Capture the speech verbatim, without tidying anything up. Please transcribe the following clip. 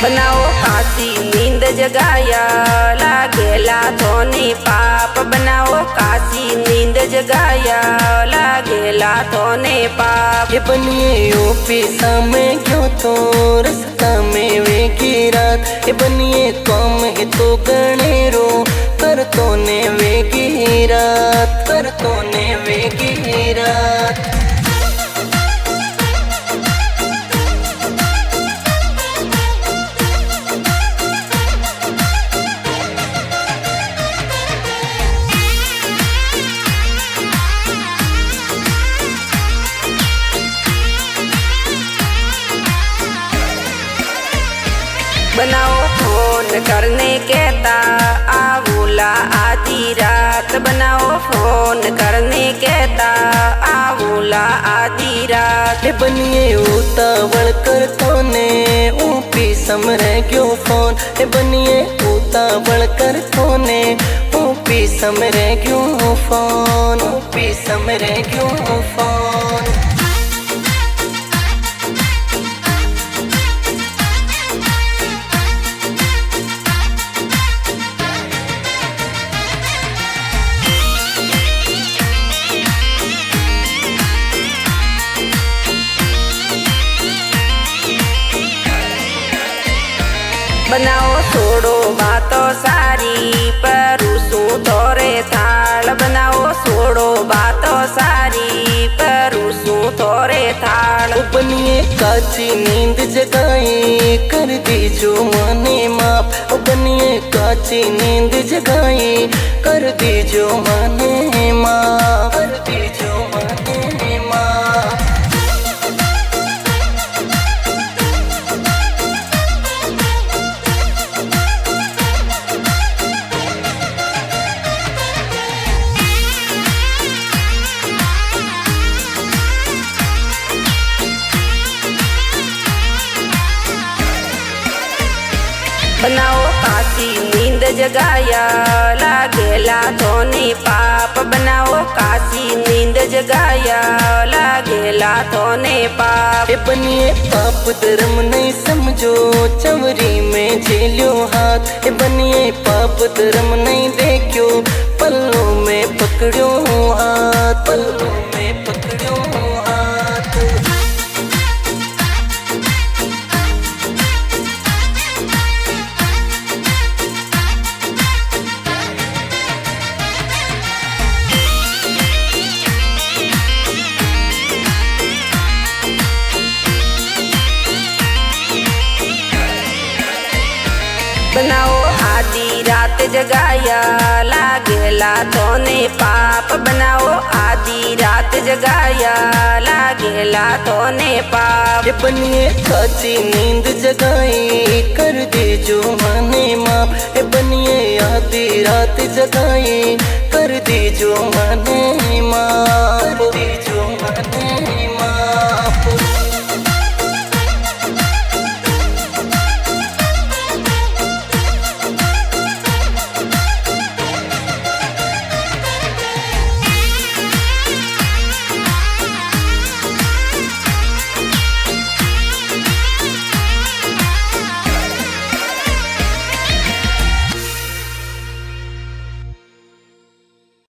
बनाओ काशी नींद जगाया लागेला थोने पाप। बनाओ काशी नींद जगाया लागेला थोने पाप। ये बनिए यूपी में क्यों तो रास्ता में वेगी रात। ये बनिए कौम है तो गणेरो कर तो ने वेगी रात, कर तो ने वेगी रात। बनाओ फोन करने कहता आवूला आधी रात। बनाओ फोन करने कहता आवूला आधी रात। ये बनिए उतावल कर तो ने ऊपी समरे क्यों फोन। ये बनिए उतावल कर तो ने ऊपी समरे क्यों फोन, ऊपी समरे क्यों फोन। बनाओ छोड़ो बातों सारी परूसू थोड़े थाल। बनाओ छोड़ो बातों सारी परूसू थोड़े थाल। बनिए काची नींद जगाई कर दी जो माने माप। बनिए काची नींद जगाई कर दी जो माने माप, कर दी जो माने माप। बनाओ काशी नींद जगाया लागेला थोने पाप। बनाओ काशी नींद जगाया लागेला थोने पाप। ये बनिए पाप धर्म नहीं समझो चवरी में झेलो हाथ। ये बनिए पाप धर्म नहीं देखो पल्लों में पकड़ो हाथ, पल्लों में पकड़ो हाथ। बनाओ आधी रात जगाया लागेला थोने पाप। बनाओ आधी रात जगाया लागेला थोने पाप। ये बनिए काची नींद जगाई कर दे जो माने माप। ये बनिए आधी रात जगाई कर दे जो माने